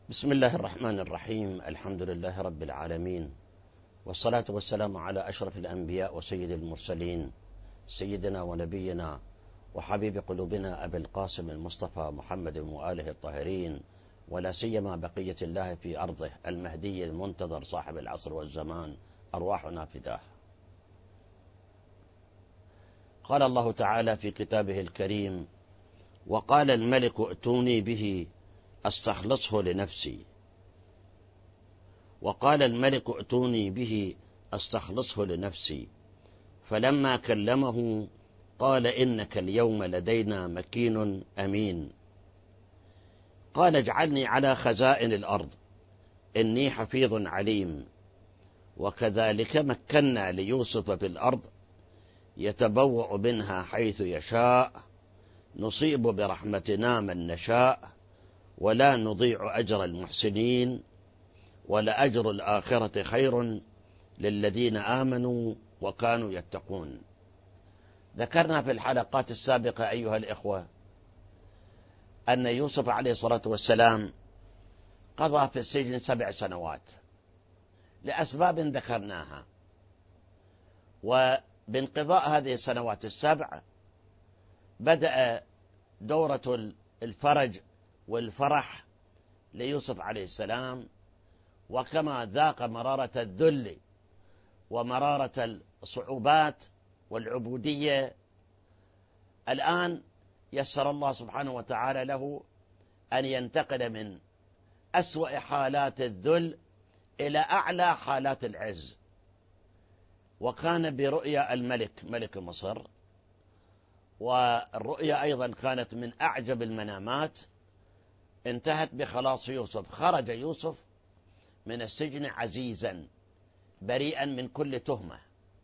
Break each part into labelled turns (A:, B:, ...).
A: بسم الله الرحمن الرحيم. الحمد لله رب العالمين، والصلاة والسلام على أشرف الأنبياء وسيد المرسلين، سيدنا ونبينا وحبيب قلوبنا أبي القاسم المصطفى محمد وآله الطاهرين، ولا سيما بقية الله في أرضه المهدي المنتظر صاحب العصر والزمان، أرواحنا فداه. قال الله تعالى في كتابه الكريم: وقال الملك ائتوني به أستخلصه لنفسي. وقال الملك ائتوني به أستخلصه لنفسي، فلما كلمه قال إنك اليوم لدينا مكين أمين. قال اجعلني على خزائن الأرض إني حفيظ عليم. وكذلك مكنا ليوسف في الأرض يتبوأ منها حيث يشاء، نصيب برحمتنا من نشاء، ولا نضيع أجر المحسنين، ولأجر الآخرة خير للذين آمنوا وكانوا يتقون. ذكرنا في الحلقات السابقة أيها الإخوة أن يوسف عليه الصلاة والسلام قضى في السجن 7 سنوات لأسباب ذكرناها، وبانقضاء هذه السنوات ال7 بدأ دورة الفرج والفرح ليوسف عليه السلام، وكما ذاق مرارة الذل ومرارة الصعوبات والعبودية، الآن يسر الله سبحانه وتعالى له أن ينتقل من أسوأ حالات الذل إلى أعلى حالات العز. وكان برؤيا الملك ملك مصر، والرؤيا أيضا كانت من أعجب المنامات، انتهت بخلاص يوسف. خرج يوسف من السجن عزيزا بريئا من كل تهمة،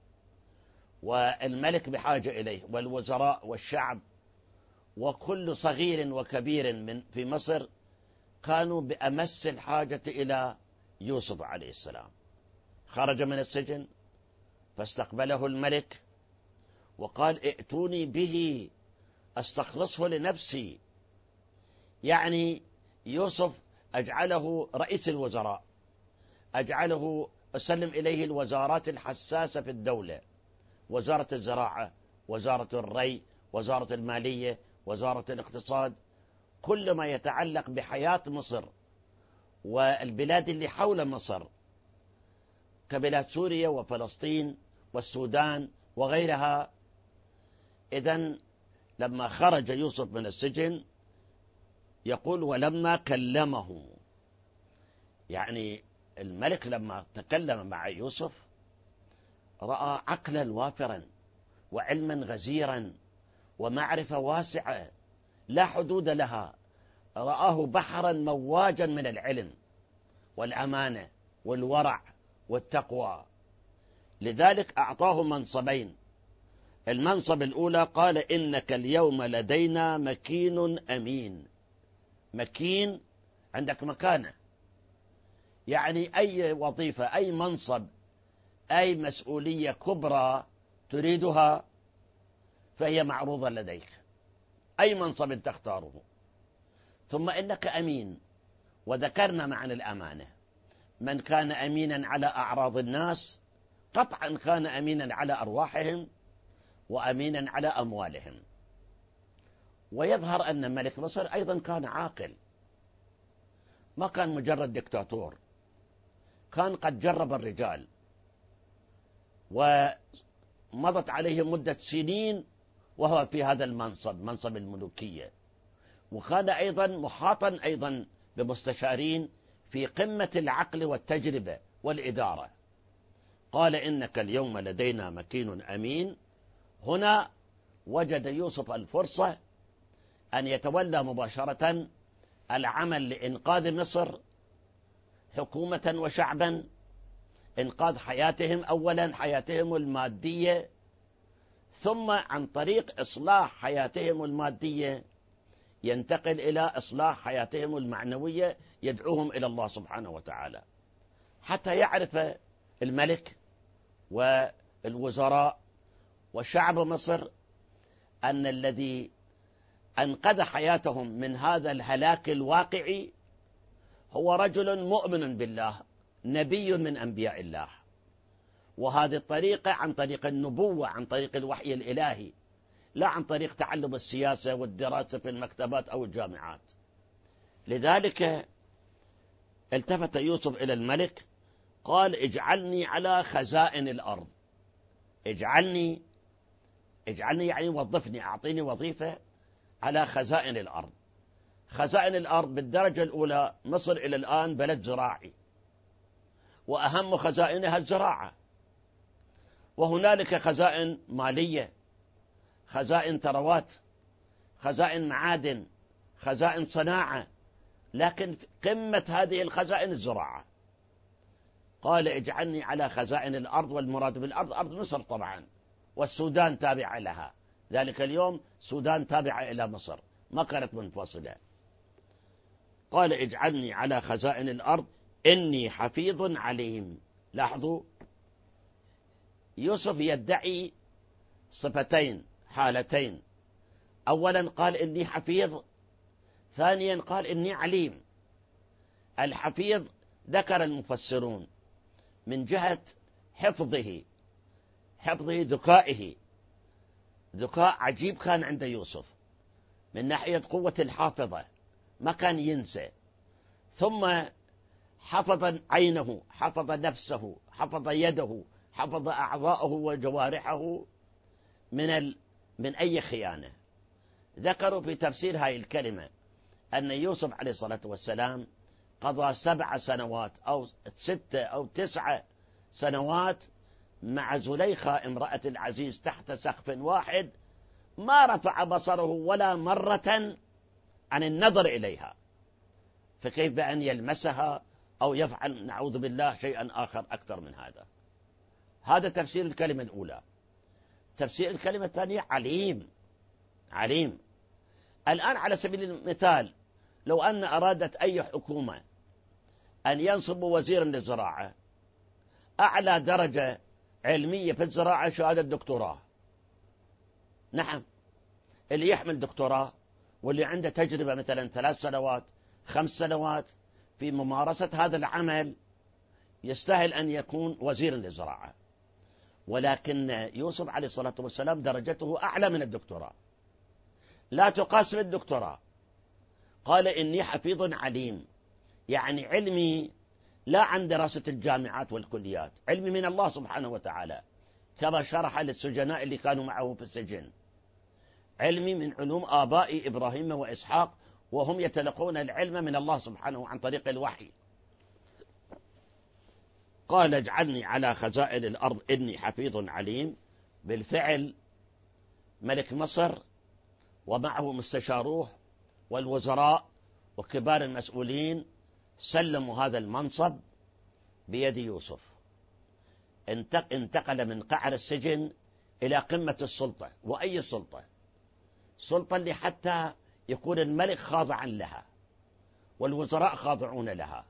A: والملك بحاجة إليه، والوزراء والشعب وكل صغير وكبير في مصر كانوا بأمس الحاجة إلى يوسف عليه السلام. خرج من السجن فاستقبله الملك وقال: ائتوني به أستخلصه لنفسي. يعني يوسف أجعله رئيس الوزراء، أجعله أسلم إليه الوزارات الحساسة في الدولة: وزارة الزراعة، وزارة الري، وزارة المالية، وزارة الاقتصاد، كل ما يتعلق بحياة مصر والبلاد اللي حول مصر كبلاد سوريا وفلسطين والسودان وغيرها. إذن لما خرج يوسف من السجن يقول: ولما كلمه، يعني الملك لما تكلم مع يوسف رأى عقلا وافرا وعلما غزيرا ومعرفة واسعة لا حدود لها، رآه بحرا مواجا من العلم والأمانة والورع والتقوى. لذلك أعطاه منصبين. المنصب الأولى قال: إنك اليوم لدينا مكين أمين. مكين، عندك مكانة، يعني أي وظيفة، أي منصب، أي مسؤولية كبرى تريدها فهي معروضة لديك، أي منصب تختاره. ثم إنك أمين، وذكرنا معنى الأمانة: من كان أمينا على أعراض الناس قطعا كان أمينا على أرواحهم وأمينا على أموالهم. ويظهر أن ملك مصر أيضا كان عاقل، ما كان مجرد دكتاتور، كان قد جرب الرجال ومضت عليه مدة سنين وهو في هذا المنصب، منصب الملوكية، وكان أيضا محاطا أيضا بمستشارين في قمة العقل والتجربة والإدارة. قال: إنك اليوم لدينا مكين أمين. هنا وجد يوسف الفرصة أن يتولى مباشرة العمل لإنقاذ مصر حكومة وشعبا، إنقاذ حياتهم، أولا حياتهم المادية، ثم عن طريق إصلاح حياتهم المادية ينتقل إلى إصلاح حياتهم المعنوية، يدعوهم إلى الله سبحانه وتعالى، حتى يعرف الملك والوزراء وشعب مصر أن الذي أنقذ حياتهم من هذا الهلاك الواقعي هو رجل مؤمن بالله، نبي من أنبياء الله، وهذه الطريقة عن طريق النبوة، عن طريق الوحي الإلهي، لا عن طريق تعلم السياسة والدراسة في المكتبات أو الجامعات. لذلك التفت يوسف إلى الملك قال: اجعلني على خزائن الأرض. اجعلني يعني وظفني، أعطيني وظيفة على خزائن الأرض. خزائن الأرض بالدرجة الأولى، مصر إلى الآن بلد زراعي، وأهم خزائنها الزراعة، وهنالك خزائن مالية، خزائن ثروات، خزائن معادن، خزائن صناعة، لكن قمة هذه الخزائن الزراعة. قال: اجعلني على خزائن الأرض، والمراد بالأرض أرض مصر طبعا، والسودان تابعة لها، ذلك اليوم السودان تابعة إلى مصر، ما كانت منفصلة. قال: اجعلني على خزائن الأرض إني حفيظ عليم. لاحظوا، يوسف يدعي صفتين، حالتين: أولا قال إني حفيظ، ثانيا قال إني عليم. الحفيظ ذكر المفسرون من جهة حفظه ذكائه، ذكاء عجيب كان عند يوسف من ناحية قوة الحافظة، ما كان ينسى. ثم حفظ عينه، حفظ نفسه، حفظ يده، حفظ أعضاءه وجوارحه من أي خيانة. ذكروا في تفسير هذه الكلمة أن يوسف عليه الصلاة والسلام قضى 7 سنوات أو 6 أو 9 سنوات مع زليخة امرأة العزيز تحت سقف واحد، ما رفع بصره ولا مرة عن النظر إليها، فكيف بأن يلمسها أو يفعل نعوذ بالله شيئا آخر أكثر من هذا؟ هذا تفسير الكلمة الأولى. تفسير الكلمة الثانية: عليم. الآن على سبيل المثال، لو أن أرادت أي حكومة أن ينصبوا وزيرا للزراعة، أعلى درجة علمية في الزراعة شهادة دكتوراه. نعم، اللي يحمل دكتوراه واللي عنده تجربة مثلا 3 سنوات 5 سنوات في ممارسة هذا العمل يستاهل أن يكون وزيرا للزراعة. ولكن يوسف عليه الصلاة والسلام درجته أعلى من الدكتوراه، لا تقاس بالدكتوراه. قال: إني حفيظ عليم، يعني علمي لا عن دراسة الجامعات والكليات، علمي من الله سبحانه وتعالى، كما شرح للسجناء اللي كانوا معه في السجن: علمي من علوم آبائي إبراهيم وإسحاق، وهم يتلقون العلم من الله سبحانه عن طريق الوحي. قال: اجعلني على خزائن الأرض إني حفيظ عليم. بالفعل ملك مصر ومعه مستشاروه والوزراء وكبار المسؤولين سلموا هذا المنصب بيد يوسف. انتقل من قعر السجن إلى قمة السلطة. وأي سلطة؟ سلطة اللي حتى يكون الملك خاضعا لها والوزراء خاضعون لها.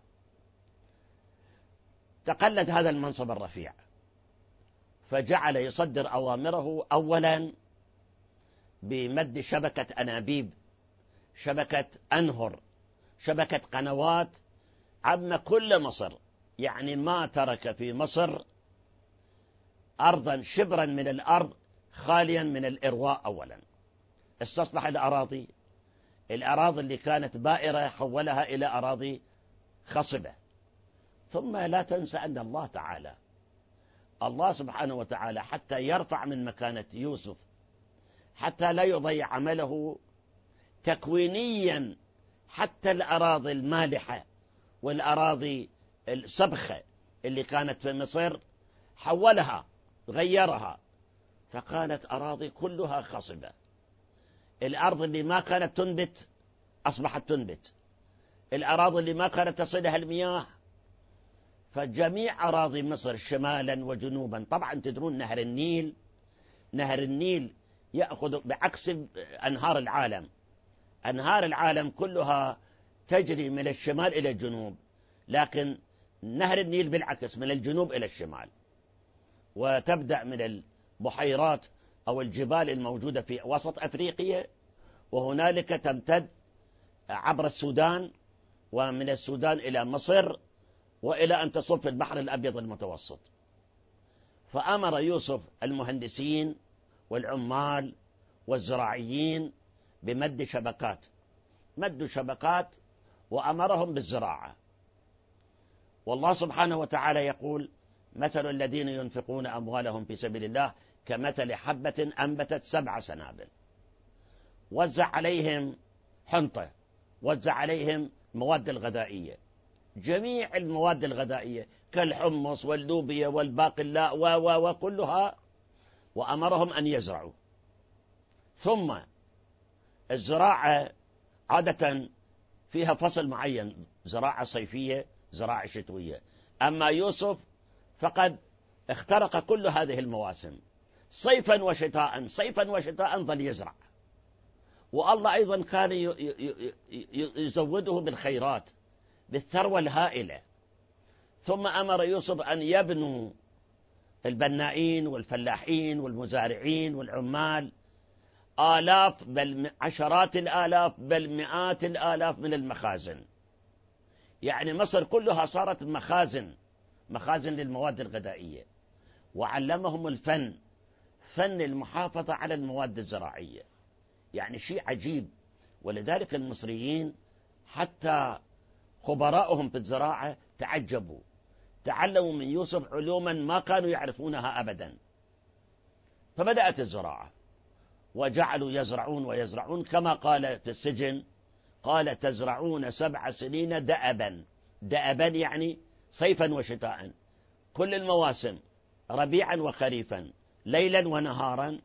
A: تقلد هذا المنصب الرفيع، فجعل يصدر أوامره أولا بمد شبكة أنابيب، شبكة أنهر، شبكة قنوات عم كل مصر، يعني ما ترك في مصر أرضا شبرا من الأرض خاليا من الإرواء. أولا استصلح الأراضي اللي كانت بائرة حولها إلى أراضي خصبة. ثم لا تنسى أن الله سبحانه وتعالى حتى يرفع من مكانة يوسف، حتى لا يضيع عمله تكوينيا، حتى الأراضي المالحة والأراضي السبخة اللي كانت في مصر حولها، غيرها، فكانت أراضي كلها خصبة. الأرض اللي ما كانت تنبت أصبحت تنبت، الأراضي اللي ما كانت تصلها المياه. فجميع أراضي مصر شمالا وجنوبا، طبعا تدرون نهر النيل يأخذ بعكس أنهار العالم. أنهار العالم كلها تجري من الشمال إلى الجنوب، لكن نهر النيل بالعكس من الجنوب إلى الشمال، وتبدأ من البحيرات أو الجبال الموجودة في وسط أفريقيا، وهنالك تمتد عبر السودان ومن السودان إلى مصر وإلى أن تصب في البحر الأبيض المتوسط. فأمر يوسف المهندسين والعمال والزراعيين بمد شبكات، مدوا شبكات وأمرهم بالزراعة. والله سبحانه وتعالى يقول: مثل الذين ينفقون أموالهم في سبيل الله كمثل حبة أنبتت 7 سنابل. وزع عليهم حنطة، وزع عليهم مواد الغذائية، جميع المواد الغذائية كالحمص واللوبيا والباقلاء وكلها، وأمرهم أن يزرعوا. ثم الزراعة عادة فيها فصل معين، زراعة صيفية، زراعة شتوية. أما يوسف فقد اخترق كل هذه المواسم، صيفا وشتاء، صيفا وشتاء ظل يزرع. والله أيضا كان يزوده بالخيرات، بالثروة الهائلة. ثم أمر يوسف أن يبنوا البنائين والفلاحين والمزارعين والعمال، آلاف بل عشرات الآلاف بل مئات الآلاف من المخازن. يعني مصر كلها صارت مخازن للمواد الغذائية. وعلمهم الفن، فن المحافظة على المواد الزراعية، يعني شيء عجيب. ولذلك المصريين حتى خبراءهم في الزراعة تعجبوا، تعلموا من يوسف علوما ما كانوا يعرفونها أبدا. فبدأت الزراعة وجعلوا يزرعون ويزرعون، كما قال في السجن، قال: تزرعون 7 سنين دأبا. دأبا يعني صيفا وشتاء، كل المواسم، ربيعا وخريفا، ليلا ونهارا.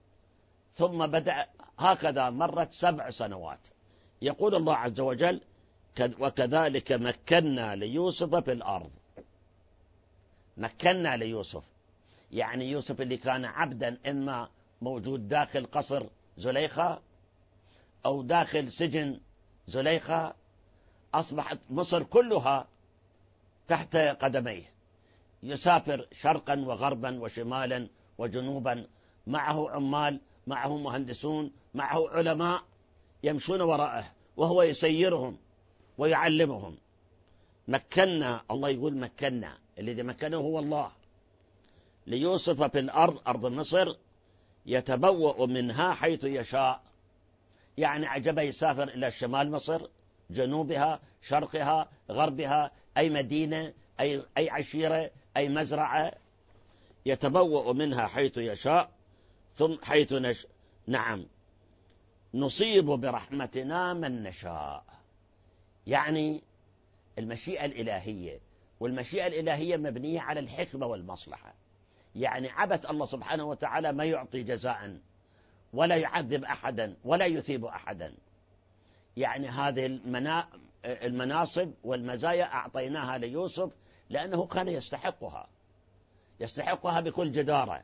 A: ثم بدأ هكذا، مرت 7 سنوات. يقول الله عز وجل: وكذلك مكنا ليوسف في الأرض. مكنا ليوسف، يعني يوسف اللي كان عبدا، إما موجود داخل قصر زليخة أو داخل سجن زليخة، أصبحت مصر كلها تحت قدميه، يسافر شرقا وغربا وشمالا وجنوبا، معه عمال، معه مهندسون، معه علماء يمشون وراءه، وهو يسيرهم ويعلمهم. مكنا، الله يقول مكنا، الذي مكنه هو الله، ليوسف في الأرض، أرض مصر، يتبوأ منها حيث يشاء. يعني عجبه يسافر إلى شمال مصر، جنوبها، شرقها، غربها، أي مدينة، أي عشيرة، أي مزرعة، يتبوأ منها حيث يشاء. ثم حيث نعم، نصيب برحمتنا من نشاء. يعني المشيئة الإلهية، والمشيئة الإلهية مبنية على الحكمة والمصلحة. يعني عبث الله سبحانه وتعالى ما يعطي جزاء ولا يعذب أحدا ولا يثيب أحدا. يعني هذه المناصب والمزايا أعطيناها ليوسف لأنه كان يستحقها بكل جدارة.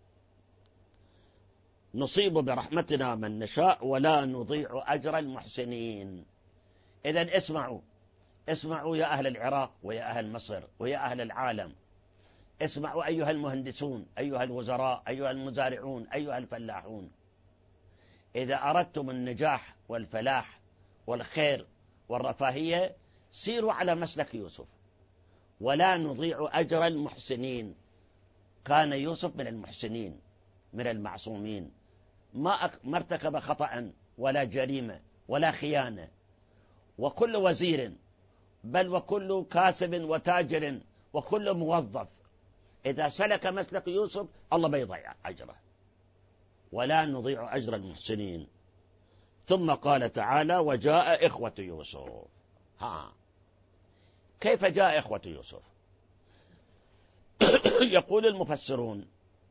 A: نصيب برحمتنا من نشاء ولا نضيع أجر المحسنين. إذن اسمعوا يا أهل العراق ويا أهل مصر ويا أهل العالم، اسمعوا أيها المهندسون، أيها الوزراء، أيها المزارعون، أيها الفلاحون. إذا أردتم النجاح والفلاح والخير والرفاهية، سيروا على مسلك يوسف. ولا نضيع أجر المحسنين. كان يوسف من المحسنين، من المعصومين، ما ارتكب خطأ ولا جريمة ولا خيانة. وكل وزير، بل وكل كاسب وتاجر وكل موظف، إذا سلك مسلك يوسف الله ما يضيع أجره. ولا نضيع أجر المحسنين. ثم قال تعالى: وجاء إخوة يوسف. كيف جاء إخوة يوسف؟ يقول المفسرون: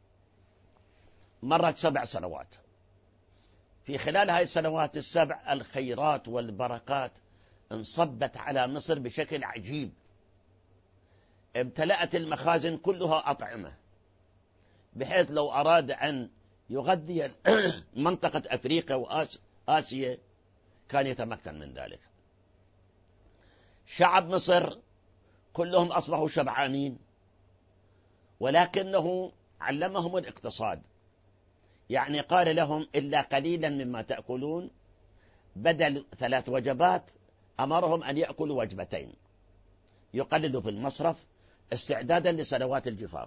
A: مرت 7 سنوات، في خلال هذه السنوات ال7 الخيرات والبركات انصبت على مصر بشكل عجيب. امتلأت المخازن كلها أطعمة، بحيث لو أراد أن يغذي منطقة أفريقيا وآسيا كان يتمكن من ذلك. شعب مصر كلهم أصبحوا شبعانين، ولكنه علمهم الاقتصاد. يعني قال لهم: إلا قليلا مما تأكلون، بدل 3 وجبات أمرهم أن يأكلوا وجبتين، يقللوا في المصرف استعدادا لسنوات الجفاف.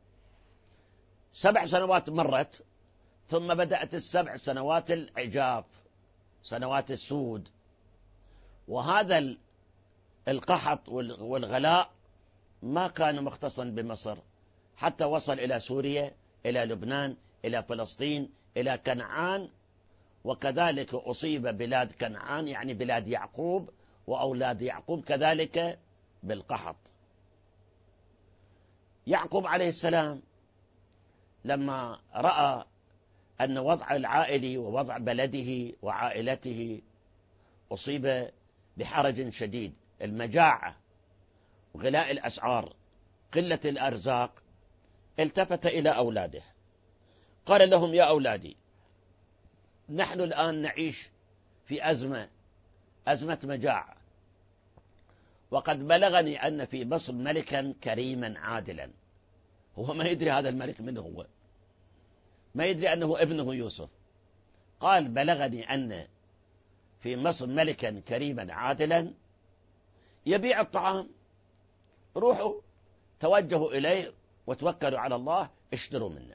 A: 7 سنوات مرت، ثم بدأت 7 سنوات العجاف، سنوات السود، وهذا القحط والغلاء ما كان مختصا بمصر، حتى وصل إلى سوريا، إلى لبنان، إلى فلسطين، إلى كنعان، وكذلك أصيب بلاد كنعان يعني بلاد يعقوب وأولاد يعقوب كذلك بالقحط. يعقوب عليه السلام لما رأى أن وضع العائلة ووضع بلده وعائلته أصيب بحرج شديد، المجاعة وغلاء الأسعار، قلة الأرزاق، التفت إلى أولاده قال لهم: يا أولادي، نحن الآن نعيش في أزمة مجاعة، وقد بلغني أن في مصر ملكا كريما عادلا. هو ما يدري هذا الملك من هو، ما يدري أنه ابنه يوسف. قال: بلغني أن في مصر ملكا كريما عادلا يبيع الطعام، روحوا توجهوا إليه وتوكلوا على الله، اشتروا منه.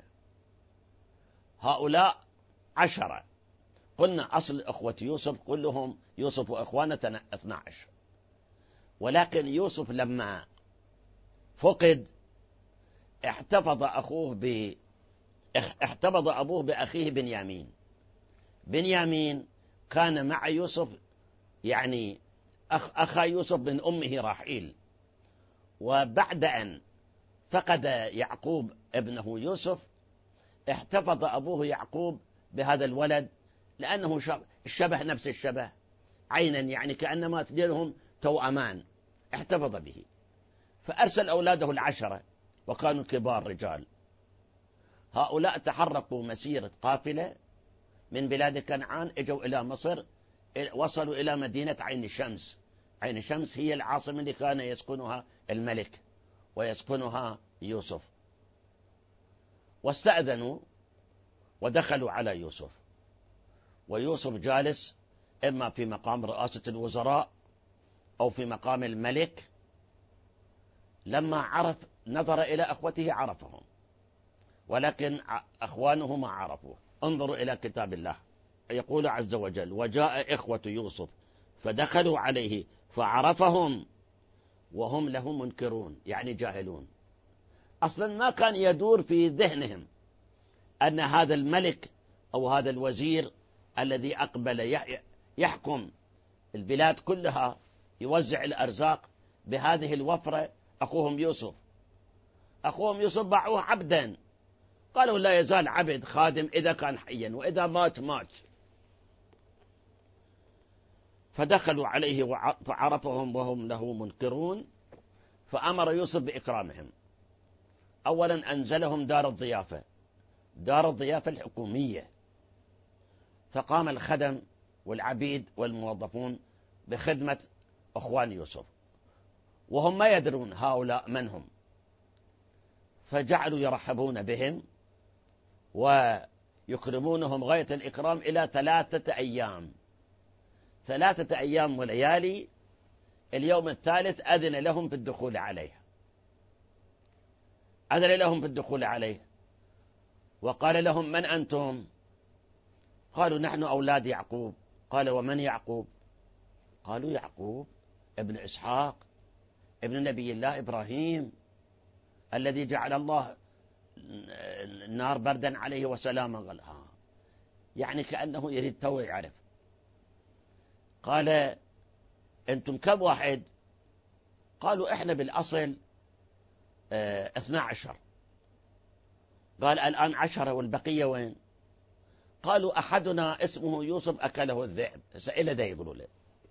A: هؤلاء 10، قلنا أصل أخوة يوسف كلهم يوسف وإخوانه 12، ولكن يوسف لما فقد احتفظ أبوه بأخيه بنيامين. بنيامين كان مع يوسف، يعني أخا يوسف من أمه راحيل، وبعد أن فقد يعقوب ابنه يوسف احتفظ أبوه يعقوب بهذا الولد، لأنه الشبه نفس الشبه عينا، يعني كأنما تديرهم توأمان، احتفظ به. فأرسل أولاده 10 وكانوا كبار رجال. هؤلاء تحركوا مسيرة قافلة من بلاد كنعان، اجوا إلى مصر، وصلوا إلى مدينة عين شمس. عين شمس هي العاصمة اللي كان يسكنها الملك ويسكنها يوسف. واستأذنوا ودخلوا على يوسف، ويوسف جالس إما في مقام رئاسة الوزراء أو في مقام الملك. لما عرف نظر إلى أخوته عرفهم، ولكن أخوانه ما عرفوه. انظروا إلى كتاب الله، يقول عز وجل: وجاء إخوة يوسف فدخلوا عليه فعرفهم وهم له منكرون، يعني جاهلون. أصلا ما كان يدور في ذهنهم أن هذا الملك أو هذا الوزير الذي أقبل يحكم البلاد كلها، يوزع الأرزاق بهذه الوفرة، أخوهم يوسف. أخوهم يوسف باعوه عبدا، قالوا لا يزال عبد خادم إذا كان حيا، وإذا مات مات. فدخلوا عليه فعرفهم وهم له منكرون، فأمر يوسف بإكرامهم. أولا أنزلهم دار الضيافة الحكومية، فقام الخدم والعبيد والموظفون بخدمة أخوان يوسف، وهم ما يدرون هؤلاء من هم، فجعلوا يرحبون بهم ويكرمونهم غاية الإكرام إلى 3 أيام. 3 أيام وليالي. اليوم الثالث أذن لهم في الدخول عليه، وقال لهم: من أنتم؟ قالوا: نحن أولاد يعقوب. قال: ومن يعقوب؟ قالوا: يعقوب ابن إسحاق ابن نبي الله إبراهيم، الذي جعل الله النار بردا عليه وسلاما. قال: يعني كأنه يريد تو يعرف. قال: أنتم كم واحد؟ قالوا: إحنا بالأصل 12. قال: الآن 10 والبقية وين؟ قالوا: أحدنا اسمه يوسف أكله الذئب. إلى ده يقولوا له.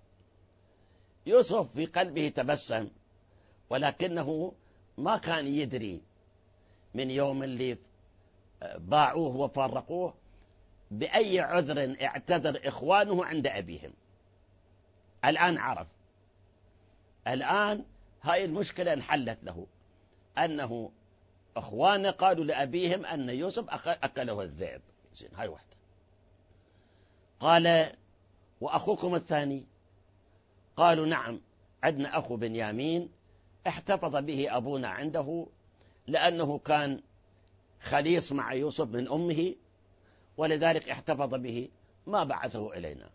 A: يوسف في قلبه تبسم، ولكنه ما كان يدري من يوم اللي باعوه وفارقوه بأي عذر اعتذر إخوانه عند أبيهم. الآن عرف، الآن هاي المشكلة انحلت له، أنه أخوانه قالوا لأبيهم أن يوسف أكله الذئب. زين، هاي واحدة. قال: وأخوكم الثاني؟ قالوا نعم، عندنا أخو بنيامين احتفظ به أبونا عنده لأنه كان خليص مع يوسف من أمه، ولذلك احتفظ به، ما بعثه إلينا.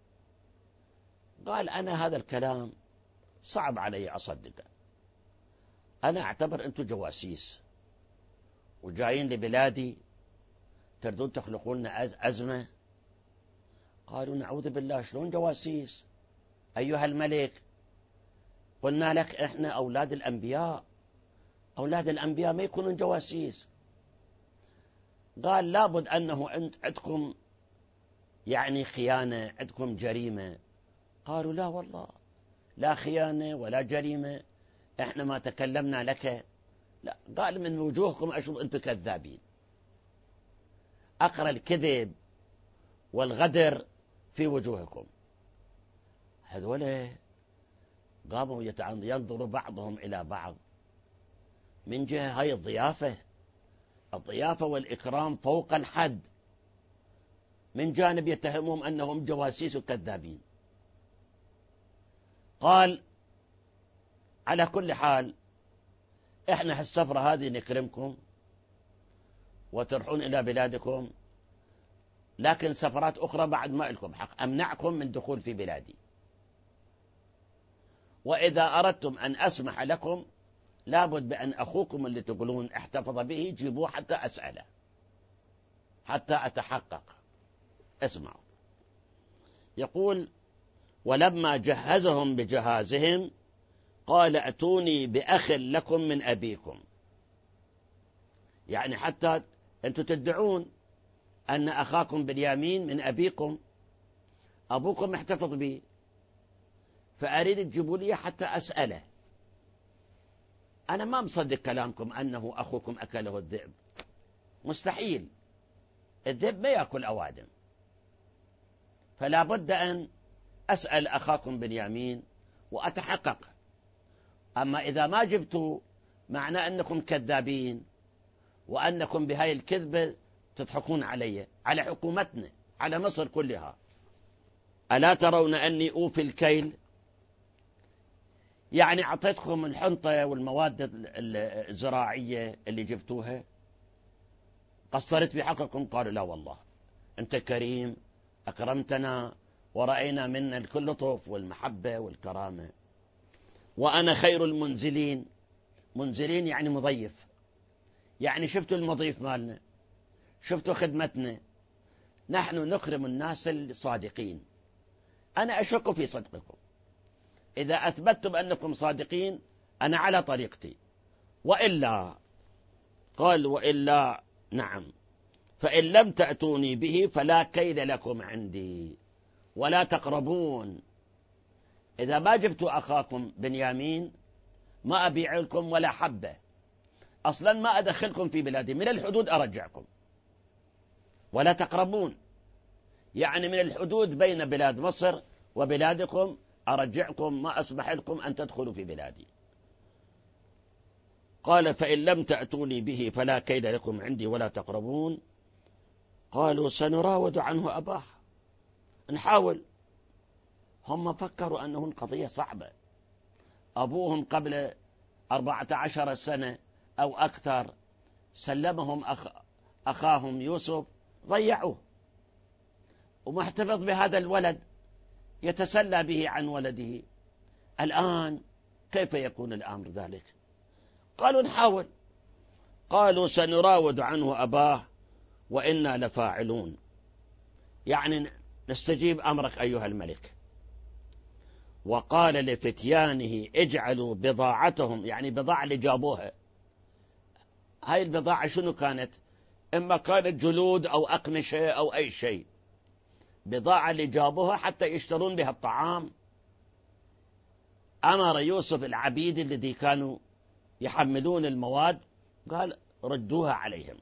A: قال أنا هذا الكلام صعب علي أصدقه، أنا أعتبر أنتم جواسيس وجايين لبلادي تردون تخلقون لنا أزمة. قالوا نعوذ بالله، شلون جواسيس أيها الملك؟ قلنا لك إحنا أولاد الأنبياء، أولاد الأنبياء ما يكونون جواسيس. قال لابد أنه عندكم يعني خيانة، عندكم جريمة. قالوا لا والله، لا خيانة ولا جريمة، إحنا ما تكلمنا لك. لا، قال من وجوهكم أشوف أنتم كذابين، أقرأ الكذب والغدر في وجوهكم. هذول قاموا ينظروا بعضهم إلى بعض. من جهة هاي الضيافة والإكرام فوق الحد، من جانب يتهمهم أنهم جواسيس وكذابين. قال على كل حال إحنا هالسفرة هذه نكرمكم وتروحون إلى بلادكم، لكن سفرات أخرى بعد ما لكم حق، أمنعكم من دخول في بلادي، وإذا أردتم أن أسمح لكم لابد بأن أخوكم اللي تقولون احتفظ به جيبوه حتى أسأله، حتى أتحقق. اسمعوا، يقول ولما جهزهم بجهازهم قال ائتوني بأخ لكم من أبيكم. يعني حتى أنتم تدعون أن أخاكم بنيامين من أبيكم، أبوكم احتفظ به، فأريد تجيبوا لي حتى أسأله. أنا ما مصدق كلامكم أنه أخوكم أكله الذئب، مستحيل، الذئب ما يأكل أوادم، فلا بد أن أسأل أخاكم بنيامين وأتحقق. أما إذا ما جبتوا معنى أنكم كذابين، وأنكم بهاي الكذبة تضحكون علي، على حكومتنا، على مصر كلها. ألا ترون أني أوفي الكيل؟ يعني أعطيتكم الحنطة والمواد الزراعية اللي جبتوها، قصرت في حقكم؟ قالوا لا والله، أنت كريم، أكرمتنا ورأينا منا الكل لطف والمحبة والكرامة، وأنا خير المنزلين. منزلين يعني مضيف، يعني شفتوا المضيف مالنا، شفتوا خدمتنا، نحن نكرم الناس الصادقين. أنا أشك في صدقكم، إذا أثبتتم أنكم صادقين أنا على طريقتي، وإلا قال وإلا نعم، فإن لم تأتوني به فلا كيل لكم عندي ولا تقربون. إذا ما جبتوا أخاكم بنيامين ما أبيع لكم ولا حبة، أصلا ما أدخلكم في بلادي، من الحدود أرجعكم. ولا تقربون يعني من الحدود بين بلاد مصر وبلادكم أرجعكم، ما أسمح لكم أن تدخلوا في بلادي. قال فإن لم تأتوني به فلا كيد لكم عندي ولا تقربون. قالوا سنراود عنه أباه، نحاول. هم فكروا أنه قضية صعبة، أبوهم قبل 14 سنة أو أكثر سلمهم أخاهم يوسف، ضيعوه، ومحتفظ بهذا الولد يتسلى به عن ولده. الآن كيف يكون الأمر ذلك؟ قالوا نحاول. قالوا سنراود عنه أباه وإنا لفاعلون، يعني نستجيب أمرك أيها الملك. وقال لفتيانه اجعلوا بضاعتهم، يعني بضاعة اللي جابوها، هاي البضاعة شنو كانت؟ إما كانت جلود أو أقمشة أو أي شيء، بضاعة اللي جابوها حتى يشترون بها الطعام. أمر يوسف العبيد الذي كانوا يحملون المواد، قال ردوها عليهم.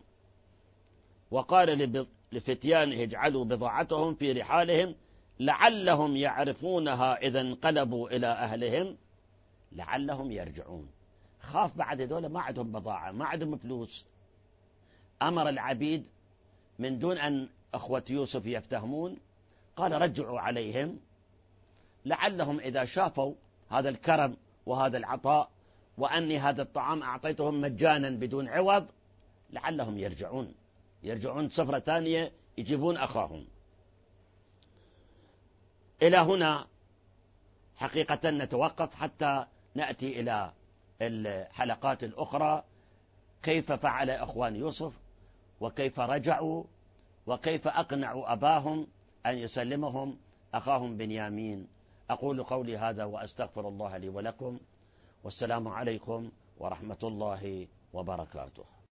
A: وقال لفتيانه اجعلوا بضاعتهم في رحالهم لعلهم يعرفونها إذا انقلبوا إلى أهلهم لعلهم يرجعون. خاف بعد هذول ما عندهم بضاعة، ما عندهم فلوس. أمر العبيد من دون أن أخوة يوسف يفتهمون، قال رجعوا عليهم لعلهم إذا شافوا هذا الكرم وهذا العطاء وأني هذا الطعام أعطيتهم مجانا بدون عوض، لعلهم يرجعون سفرة ثانية يجيبون أخاهم. إلى هنا حقيقة نتوقف حتى نأتي إلى الحلقات الأخرى، كيف فعل إخوان يوسف وكيف رجعوا وكيف أقنعوا أباهم أن يسلمهم أخاهم بنيامين. أقول قولي هذا وأستغفر الله لي ولكم، والسلام عليكم ورحمة الله وبركاته.